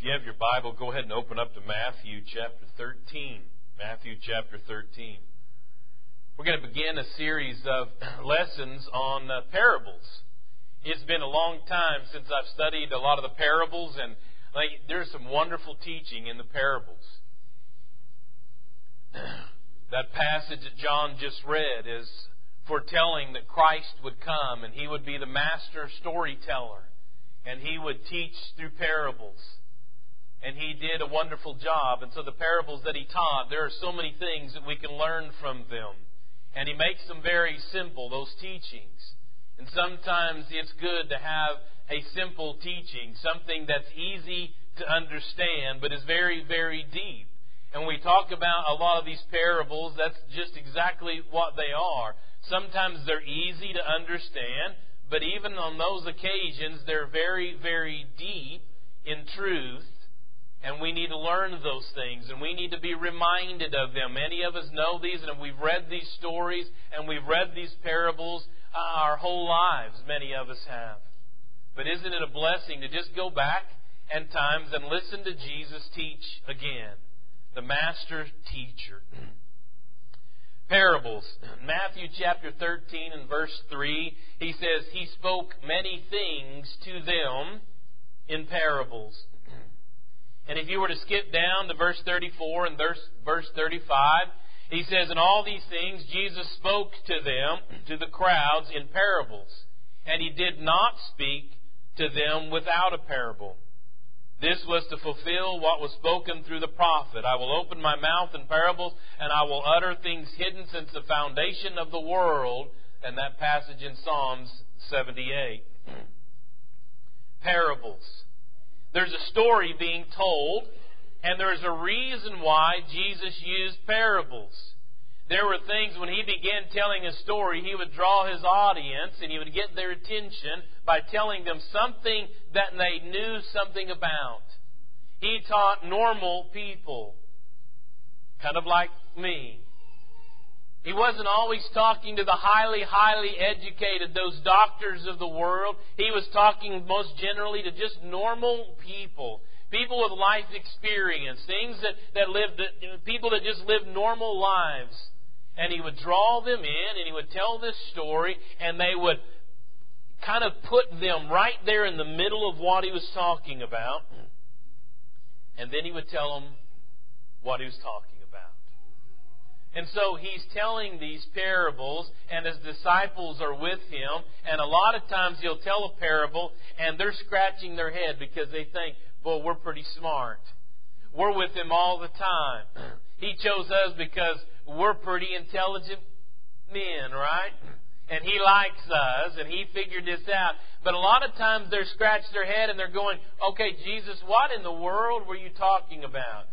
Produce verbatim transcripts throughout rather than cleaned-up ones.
you have your Bible, go ahead and open up to Matthew chapter thirteen. Matthew chapter thirteen. We're going to begin a series of lessons on uh, parables. It's been a long time since I've studied a lot of the parables, and like, there's some wonderful teaching in the parables. That passage that John just read is foretelling that Christ would come, and He would be the master storyteller, and He would teach through parables. And He did a wonderful job. And so the parables that He taught, there are so many things that we can learn from them. And He makes them very simple, those teachings. And sometimes it's good to have a simple teaching, something that's easy to understand, but is very, very deep. And when we talk about a lot of these parables, that's just exactly what they are. Sometimes they're easy to understand, but even on those occasions, they're very, very deep in truth. And we need to learn those things, and we need to be reminded of them. Many of us know these, and we've read these stories, and we've read these parables uh, our whole lives, many of us have. But isn't it a blessing to just go back at times and listen to Jesus teach again? The master teacher. Parables. Matthew chapter thirteen and verse three, He says, He spoke many things to them in parables. And if you were to skip down to verse thirty-four and verse, verse thirty-five, He says, in all these things Jesus spoke to them, to the crowds, in parables. And He did not speak to them without a parable. This was to fulfill what was spoken through the prophet. I will open my mouth in parables, and I will utter things hidden since the foundation of the world. And that passage in Psalms seventy-eight. Parables. There's a story being told, and there's a reason why Jesus used parables. There were things when He began telling a story, He would draw His audience and He would get their attention by telling them something that they knew something about. He taught normal people, kind of like me. He wasn't always talking to the highly, highly educated, those doctors of the world. He was talking most generally to just normal people. People with life experience. Things that, that lived, people that just lived normal lives. And He would draw them in and He would tell this story, and they would kind of put them right there in the middle of what He was talking about. And then He would tell them what He was talking about. And so He's telling these parables, and His disciples are with Him. And a lot of times He'll tell a parable, and they're scratching their head because they think, well, we're pretty smart. We're with Him all the time. He chose us because we're pretty intelligent men, right? And He likes us, and He figured this out. But a lot of times they're scratching their head, and they're going, okay, Jesus, what in the world were you talking about?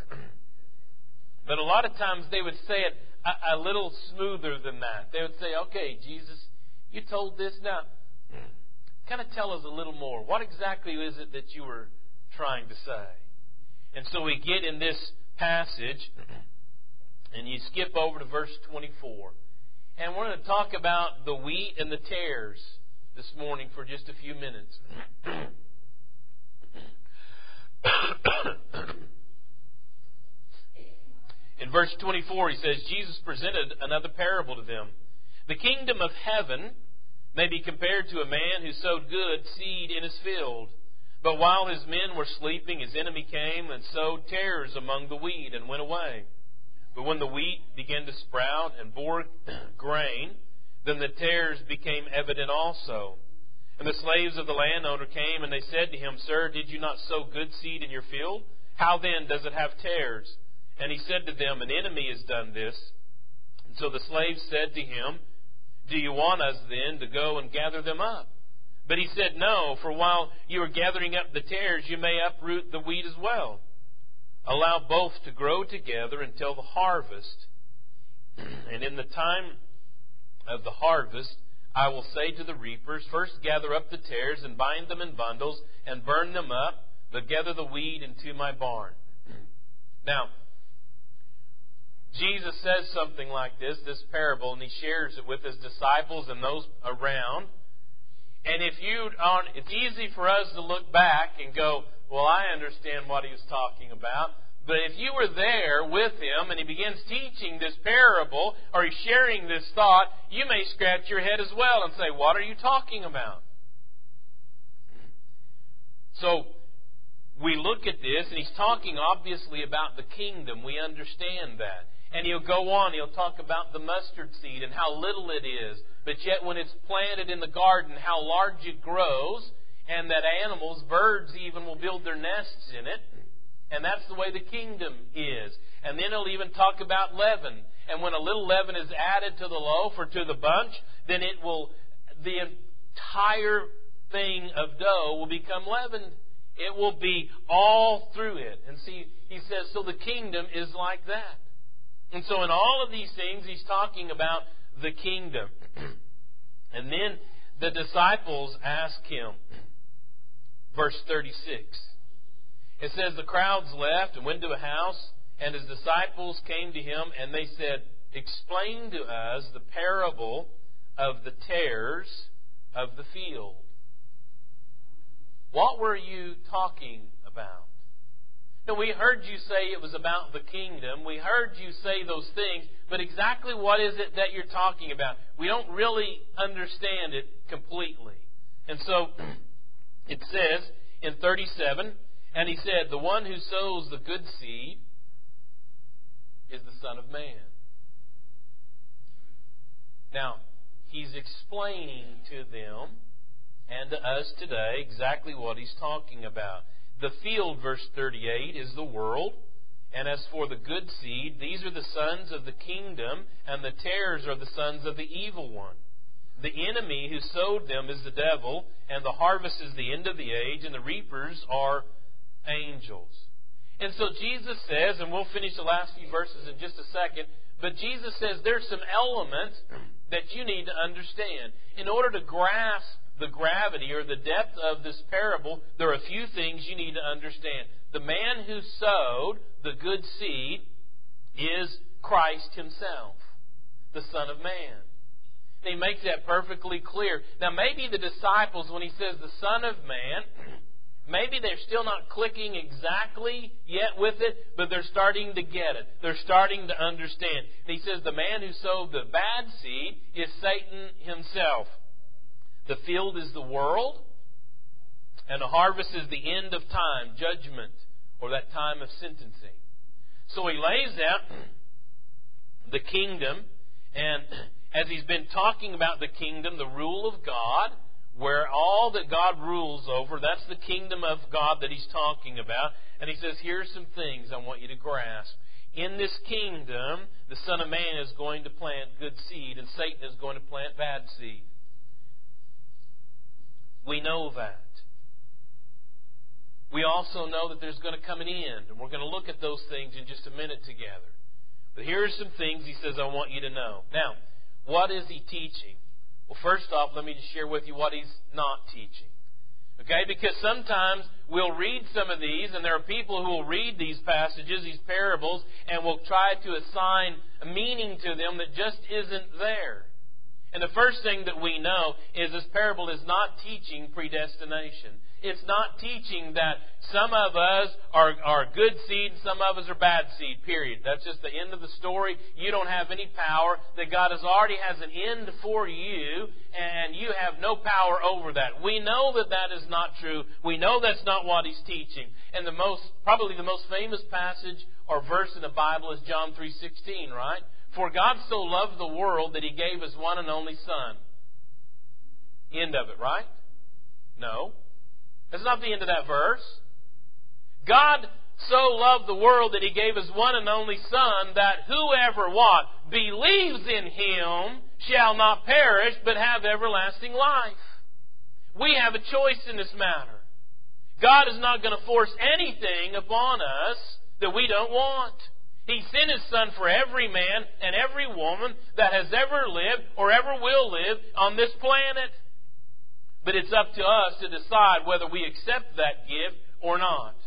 But a lot of times they would say it a, a little smoother than that. They would say, okay, Jesus, you told this. Now, kind of tell us a little more. What exactly is it that you were trying to say? And so we get in this passage, and you skip over to verse twenty-four. And we're going to talk about the wheat and the tares this morning for just a few minutes. In verse twenty-four, He says, Jesus presented another parable to them. The kingdom of heaven may be compared to a man who sowed good seed in his field. But while his men were sleeping, his enemy came and sowed tares among the wheat and went away. But when the wheat began to sprout and bore grain, then the tares became evident also. And the slaves of the landowner came, and they said to him, Sir, did you not sow good seed in your field? How then does it have tares? And he said to them, An enemy has done this. And so the slaves said to him, Do you want us then to go and gather them up? But he said, No, for while you are gathering up the tares, you may uproot the wheat as well. Allow both to grow together until the harvest. And in the time of the harvest, I will say to the reapers, First gather up the tares and bind them in bundles and burn them up, but gather the wheat into my barn. Now, Jesus says something like this, this parable, and He shares it with His disciples and those around. And if you aren't, it's easy for us to look back and go, well, I understand what he was talking about. But if you were there with him and he begins teaching this parable or he's sharing this thought, you may scratch your head as well and say, what are you talking about? So we look at this and he's talking obviously about the kingdom. We understand that. And he'll go on, he'll talk about the mustard seed and how little it is. But yet when it's planted in the garden, how large it grows, and that animals, birds even, will build their nests in it. And that's the way the kingdom is. And then he'll even talk about leaven. And when a little leaven is added to the loaf or to the bunch, then it will, the entire thing of dough will become leavened. It will be all through it. And see, he says, so the kingdom is like that. And so in all of these things, he's talking about the kingdom. And then the disciples ask him, verse thirty-six. It says, the crowds left and went to a house, and his disciples came to him, and they said, explain to us the parable of the tares of the field. What were you talking about? Now, we heard you say it was about the kingdom. We heard you say those things, but exactly what is it that you're talking about? We don't really understand it completely. And so, it says in thirty-seven, and he said, the one who sows the good seed is the Son of Man. Now, he's explaining to them and to us today exactly what he's talking about. The field, verse thirty-eight, is the world. And as for the good seed, these are the sons of the kingdom, and the tares are the sons of the evil one. The enemy who sowed them is the devil, and the harvest is the end of the age, and the reapers are angels. And so Jesus says, and we'll finish the last few verses in just a second, but Jesus says there's some elements that you need to understand. In order to grasp the gravity or the depth of this parable, there are a few things you need to understand. The man who sowed the good seed is Christ himself, the Son of Man. And he makes that perfectly clear. Now maybe the disciples, when he says the Son of Man, maybe they're still not clicking exactly yet with it, but they're starting to get it. They're starting to understand. And he says the man who sowed the bad seed is Satan himself. The field is the world, and the harvest is the end of time, judgment, or that time of sentencing. So he lays out the kingdom, and as he's been talking about the kingdom, the rule of God, where all that God rules over, that's the kingdom of God that he's talking about. And he says, here's some things I want you to grasp. In this kingdom, the Son of Man is going to plant good seed, and Satan is going to plant bad seed. We know that. We also know that there's going to come an end, and we're going to look at those things in just a minute together. But here are some things he says I want you to know. Now, what is he teaching? Well, first off, let me just share with you what he's not teaching. Okay? Because sometimes we'll read some of these, and there are people who will read these passages, these parables, and will try to assign a meaning to them that just isn't there. And the first thing that we know is this parable is not teaching predestination. It's not teaching that some of us are, are good seed and some of us are bad seed, period. That's just the end of the story. You don't have any power. That God has already has an end for you, and you have no power over that. We know that that is not true. We know that's not what he's teaching. And the most, probably the most famous passage or verse in the Bible is John three sixteen, right? For God so loved the world that he gave his one and only Son. End of it, right? No. That's not the end of that verse. God so loved the world that he gave his one and only Son, that whoever what? Believes in him shall not perish, but have everlasting life. We have a choice in this matter. God is not going to force anything upon us that we don't want. He sent his Son for every man and every woman that has ever lived or ever will live on this planet. But it's up to us to decide whether we accept that gift or not.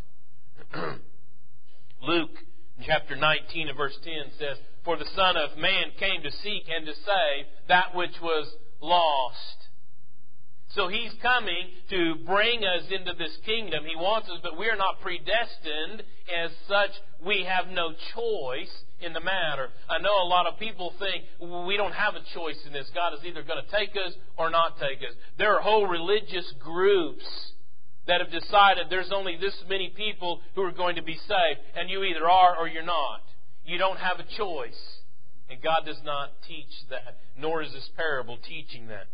Luke chapter nineteen and verse ten says, for the Son of Man came to seek and to save that which was lost. So He's coming to bring us into this kingdom. He wants us, but we are not predestined. As such, we have no choice in the matter. I know a lot of people think we don't have a choice in this. God is either going to take us or not take us. There are whole religious groups that have decided there's only this many people who are going to be saved, and you either are or you're not. You don't have a choice. And God does not teach that, nor is this parable teaching that.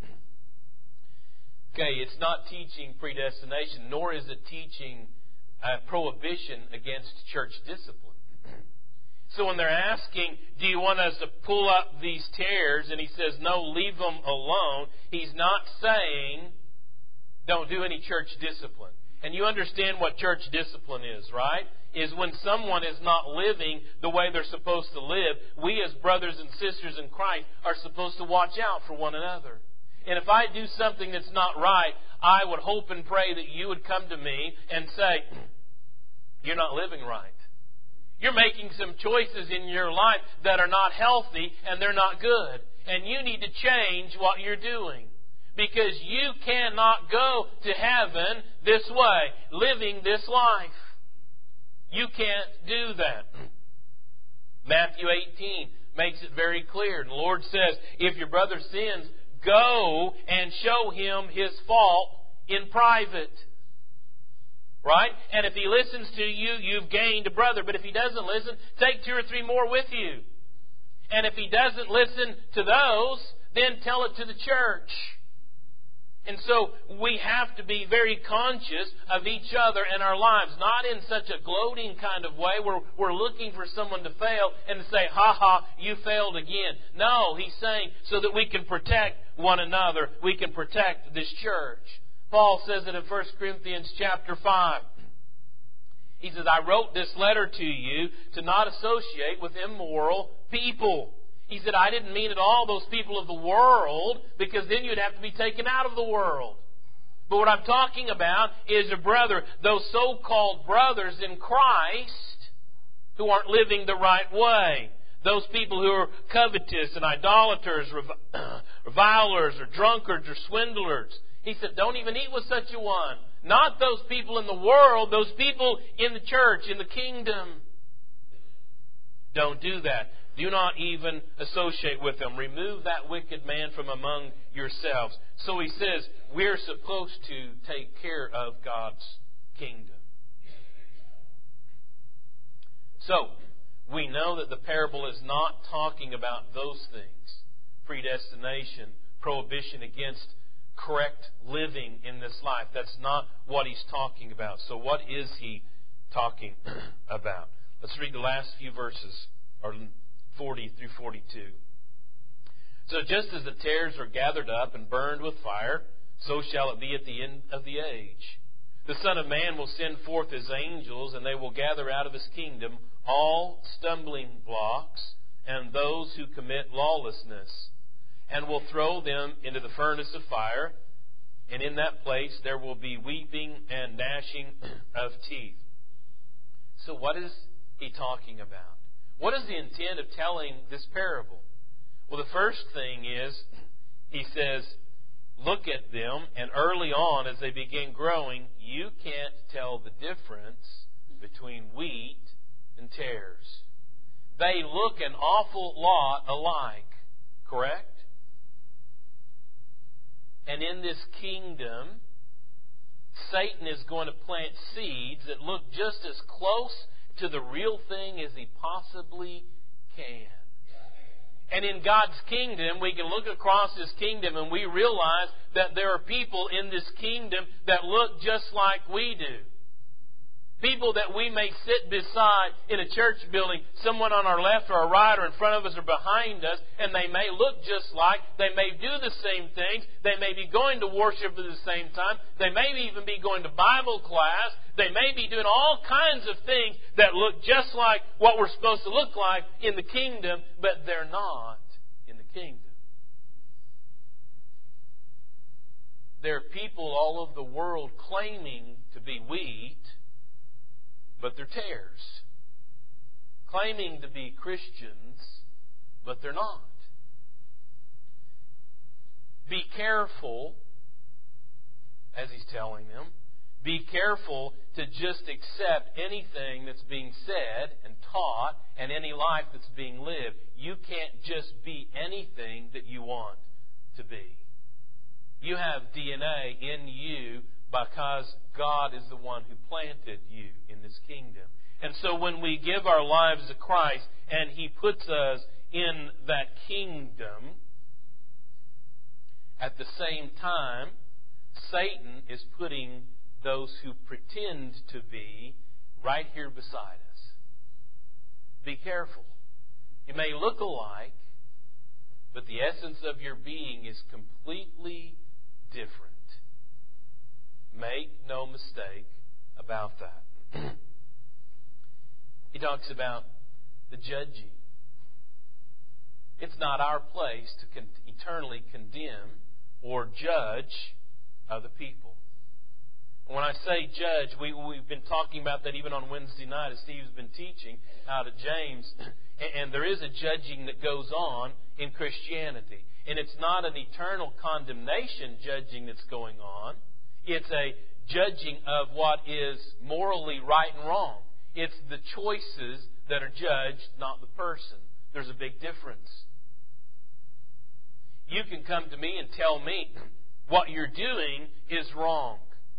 Okay, it's not teaching predestination, nor is it teaching a prohibition against church discipline. So when they're asking, do you want us to pull up these tares? And He says, no, leave them alone. He's not saying, don't do any church discipline. And you understand what church discipline is, right? Is when someone is not living the way they're supposed to live, we as brothers and sisters in Christ are supposed to watch out for one another. And if I do something that's not right, I would hope and pray that you would come to me and say, you're not living right. You're making some choices in your life that are not healthy and they're not good. And you need to change what you're doing. Because you cannot go to heaven this way, living this life. You can't do that. Matthew eighteen makes it very clear. And the Lord says, if your brother sins, go and show him his fault in private. Right? And if he listens to you, you've gained a brother. But if he doesn't listen, take two or three more with you. And if he doesn't listen to those, then tell it to the church. And so we have to be very conscious of each other in our lives. Not in such a gloating kind of way where we're looking for someone to fail and to say, ha ha, you failed again. No, He's saying so that we can protect one another. We can protect this church. Paul says it in First Corinthians chapter five. He says, I wrote this letter to you to not associate with immoral people. He said, I didn't mean at all those people of the world, because then you'd have to be taken out of the world. But what I'm talking about is a brother, those so-called brothers in Christ who aren't living the right way. Those people who are covetous and idolaters, revilers, or drunkards, or swindlers. He said, don't even eat with such a one. Not those people in the world, those people in the church, in the kingdom. Don't do that. Do not even associate with them. Remove that wicked man from among yourselves. So he says, we're supposed to take care of God's kingdom. So, we know that the parable is not talking about those things. Predestination, prohibition against correct living in this life. That's not what he's talking about. So what is he talking about? Let's read the last few verses, or forty through forty-two. So just as the tares are gathered up and burned with fire, so shall it be at the end of the age. The Son of Man will send forth His angels, and they will gather out of His kingdom all stumbling blocks and those who commit lawlessness, and will throw them into the furnace of fire, and in that place there will be weeping and gnashing of teeth. So what is he talking about? What is the intent of telling this parable? Well, the first thing is, he says, look at them, and early on, as they begin growing, you can't tell the difference between wheat and tares. They look an awful lot alike, correct? And in this kingdom, Satan is going to plant seeds that look just as close to the real thing as he possibly can. And in God's kingdom, we can look across His kingdom and we realize that there are people in this kingdom that look just like we do. People that we may sit beside in a church building, someone on our left or our right or in front of us or behind us, and they may look just like, they may do the same things, they may be going to worship at the same time, they may even be going to Bible class, they may be doing all kinds of things that look just like what we're supposed to look like in the kingdom, but they're not in the kingdom. There are people all over the world claiming to be wheat, but they're tares. Claiming to be Christians, but they're not. Be careful as He's telling them. Be careful to just accept anything that's being said and taught and any life that's being lived. You can't just be anything that you want to be. You have D N A in you because God is the one who planted you in this kingdom. And so when we give our lives to Christ and He puts us in that kingdom, at the same time, Satan is putting those who pretend to be right here beside us. Be careful. You may look alike, but the essence of your being is completely different. Make no mistake about that. He talks about the judging. It's not our place to con- eternally condemn or judge other people. When I say judge, we, we've been talking about that even on Wednesday night as Steve's been teaching out of James. And, and there is a judging that goes on in Christianity. And it's not an eternal condemnation judging that's going on. It's a judging of what is morally right and wrong. It's the choices that are judged, not the person. There's a big difference. You can come to me and tell me what you're doing is wrong.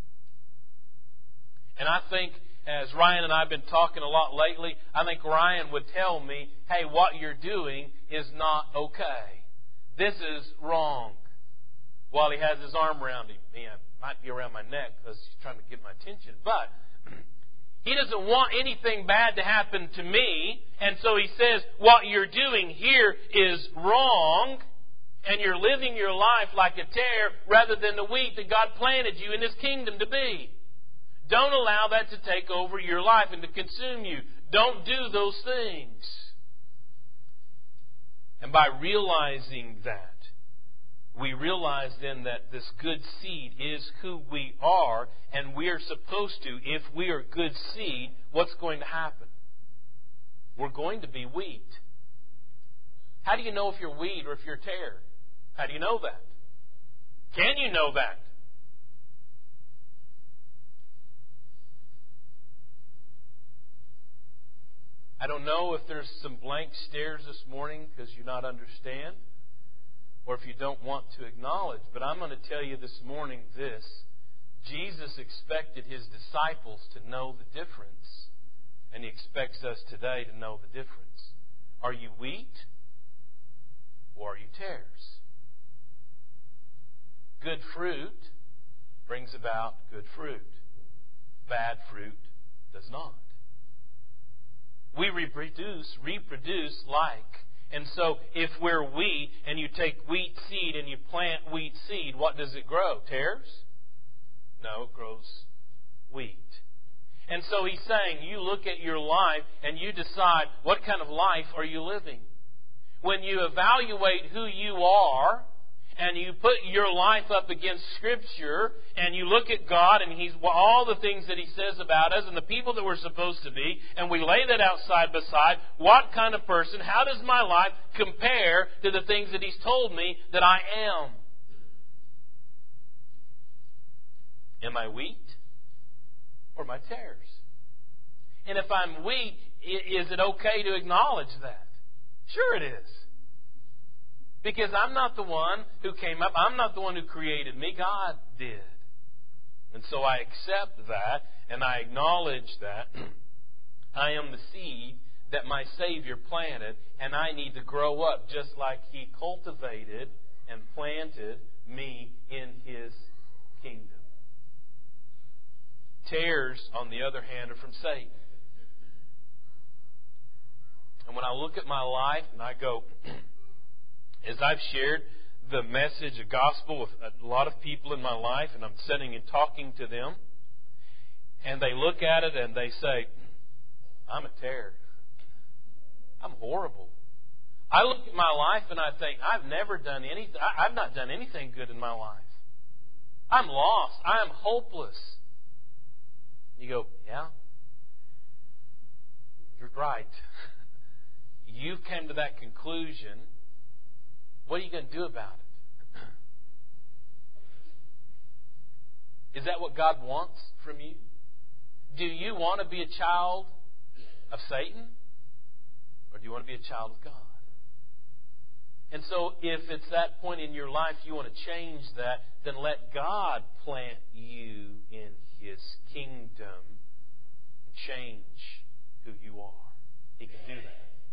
And I think, as Ryan and I have been talking a lot lately, I think Ryan would tell me, hey, what you're doing is not okay. This is wrong. While he has his arm around him. He might be around my neck because he's trying to get my attention. But he doesn't want anything bad to happen to me. And so he says, what you're doing here is wrong. And you're living your life like a tare rather than the wheat that God planted you in His kingdom to be. Don't allow that to take over your life and to consume you. Don't do those things. And by realizing that, we realize then that this good seed is who we are, and we are supposed to, if we are good seed, what's going to happen? We're going to be wheat. How do you know if you're wheat or if you're tare? How do you know that? Can you know that? I don't know if there's some blank stares this morning because you not understand, or if you don't want to acknowledge. But I'm going to tell you this morning this. Jesus expected His disciples to know the difference, and He expects us today to know the difference. Are you wheat or are you tares? Good fruit brings about good fruit. Bad fruit does not. We reproduce, reproduce like. And so if we're wheat and you take wheat seed and you plant wheat seed, what does it grow? Tares? No, it grows wheat. And so he's saying you look at your life and you decide what kind of life are you living. When you evaluate who you are and you put your life up against Scripture and you look at God and He's all the things that He says about us and the people that we're supposed to be, and we lay that out side by side, what kind of person, how does my life compare to the things that He's told me that I am? Am I wheat or am I tares? And if I'm wheat, is it okay to acknowledge that? Sure it is. Because I'm not the one who came up. I'm not the one who created me. God did. And so I accept that and I acknowledge that I am the seed that my Savior planted, and I need to grow up just like He cultivated and planted me in His kingdom. Tares, on the other hand, are from Satan. And when I look at my life and I go, as I've shared the message, the gospel with a lot of people in my life, and I'm sitting and talking to them, and they look at it and they say, I'm a tare. I'm horrible. I look at my life and I think, I've never done anything. I've not done anything good in my life. I'm lost. I am hopeless. You go, yeah, you're right. You've come to that conclusion. What are you going to do about it? Is that what God wants from you? Do you want to be a child of Satan? Or do you want to be a child of God? And so if it's that point in your life you want to change that, then let God plant you in His kingdom and change who you are. He can do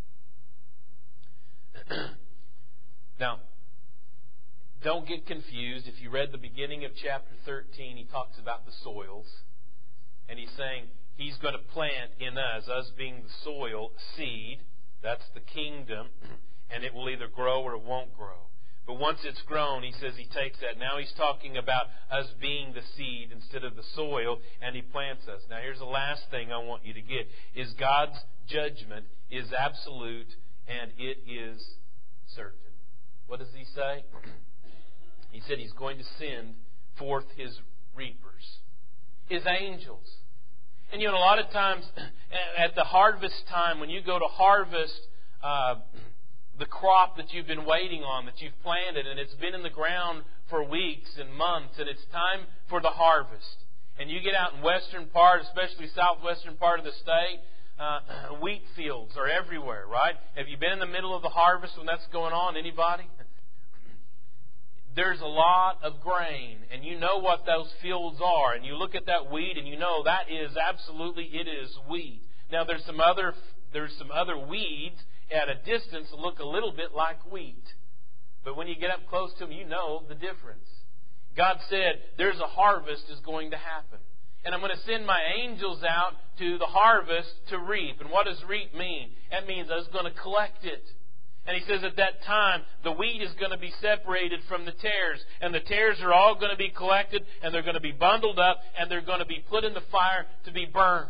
that. Now, don't get confused. If you read the beginning of chapter thirteen, he talks about the soils. And he's saying He's going to plant in us, us being the soil, seed. That's the kingdom. And it will either grow or it won't grow. But once it's grown, he says he takes that. Now he's talking about us being the seed instead of the soil, and he plants us. Now here's the last thing I want you to get, is God's judgment is absolute and it is certain. What does he say? He said he's going to send forth his reapers, his angels. And you know, a lot of times at the harvest time, when you go to harvest uh, the crop that you've been waiting on, that you've planted, and it's been in the ground for weeks and months, and it's time for the harvest. And you get out in western part, especially southwestern part of the state, uh, wheat fields are everywhere, right? Have you been in the middle of the harvest when that's going on? Anybody? There's a lot of grain, and you know what those fields are, and you look at that wheat, and you know that is absolutely, it is wheat. Now there's some other there's some other weeds at a distance that look a little bit like wheat, but when you get up close to them, you know the difference. God said there's a harvest is going to happen, and I'm going to send my angels out to the harvest to reap. And what does reap mean? That means I was going to collect it. And he says at that time, the wheat is going to be separated from the tares. And the tares are all going to be collected, and they're going to be bundled up, and they're going to be put in the fire to be burned.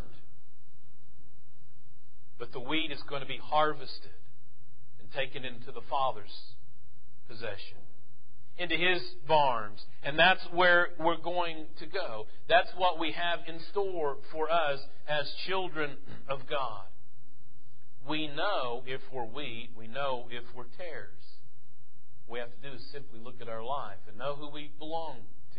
But the wheat is going to be harvested and taken into the Father's possession, into His barns. And that's where we're going to go. That's what we have in store for us as children of God. We know if we're wheat, we know if we're tares. What we have to do is simply look at our life and know who we belong to.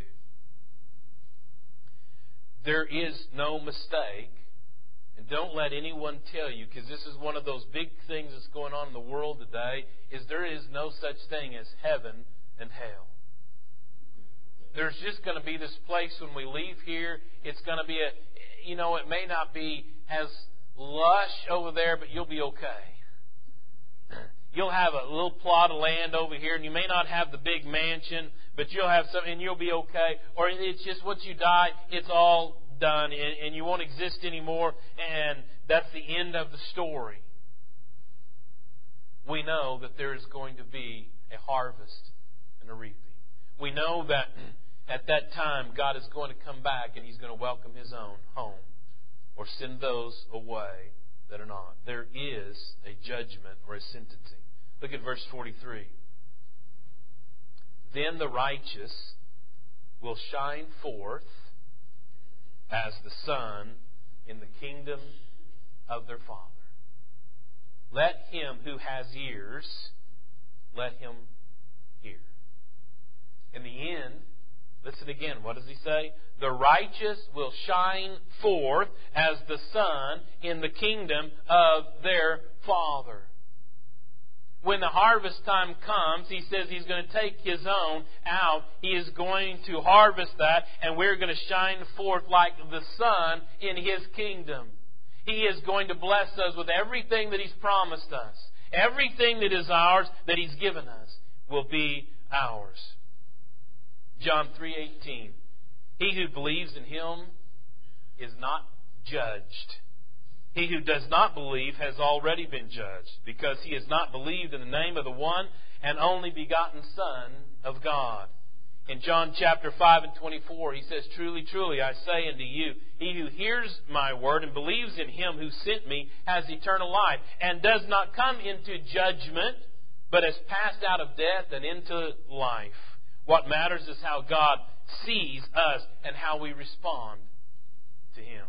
There is no mistake, and don't let anyone tell you, because this is one of those big things that's going on in the world today, is there is no such thing as heaven and hell. There's just going to be this place when we leave here, it's going to be a, you know, it may not be as lush over there, but you'll be okay. You'll have a little plot of land over here, and you may not have the big mansion, but you'll have something, and you'll be okay. Or it's just once you die, it's all done, and, and you won't exist anymore, and that's the end of the story. We know that there is going to be a harvest and a reaping. We know that at that time, God is going to come back, and He's going to welcome His own home, or send those away that are not. There is a judgment or a sentencing. Look at verse forty-three. Then the righteous will shine forth as the sun in the kingdom of their Father. Let him who has ears, let him hear. In the end, listen again. What does he say? The righteous will shine forth as the sun in the kingdom of their Father. When the harvest time comes, he says He's going to take His own out. He is going to harvest that, and we're going to shine forth like the sun in His kingdom. He is going to bless us with everything that He's promised us. Everything that is ours, that He's given us, will be ours. John three eighteen. He who believes in Him is not judged. He who does not believe has already been judged, because he has not believed in the name of the one and only begotten Son of God. In John chapter five and twenty-four, he says, Truly, truly, I say unto you, he who hears my word and believes in Him who sent me has eternal life, and does not come into judgment, but has passed out of death and into life. What matters is how God sees us and how we respond to Him.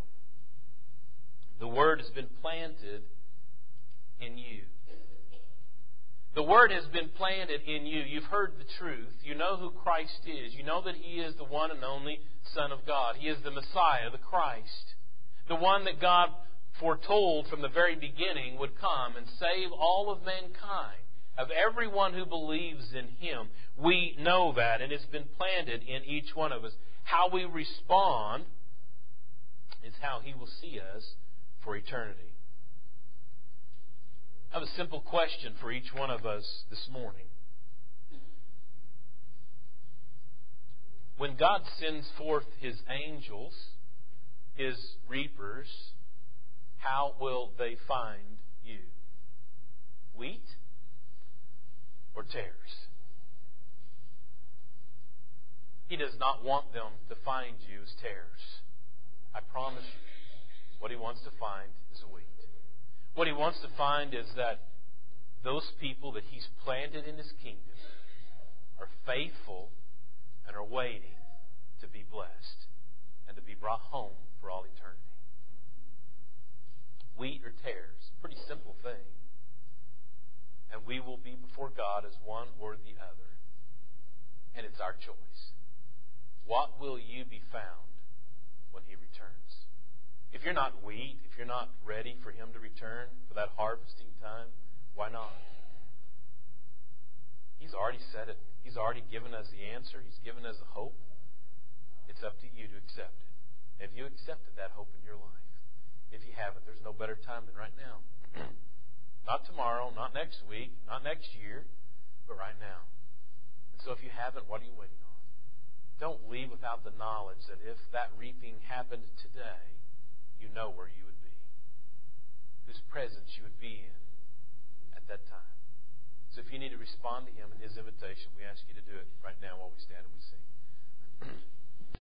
The Word has been planted in you. The Word has been planted in you. You've heard the truth. You know who Christ is. You know that He is the one and only Son of God. He is the Messiah, the Christ. The one that God foretold from the very beginning would come and save all of mankind, of everyone who believes in Him. We know that, and it's been planted in each one of us. How we respond is how He will see us for eternity. I have a simple question for each one of us this morning. When God sends forth His angels, His reapers, how will they find you? Wheat or tares? He does not want them to find you as tares. I promise you, what He wants to find is wheat. What He wants to find is that those people that He's planted in His kingdom are faithful and are waiting to be blessed and to be brought home for all eternity. Wheat or tares, pretty simple thing. And we will be before God as one or the other. And it's our choice. What will you be found when He returns? If you're not wheat, if you're not ready for Him to return for that harvesting time, why not? He's already said it. He's already given us the answer. He's given us the hope. It's up to you to accept it. Have you accepted that hope in your life? If you haven't, there's no better time than right now. Not tomorrow, not next week, not next year, but right now. And so if you haven't, what are you waiting on? Don't leave without the knowledge that if that reaping happened today, you know where you would be, whose presence you would be in at that time. So if you need to respond to Him and His invitation, we ask you to do it right now while we stand and we sing.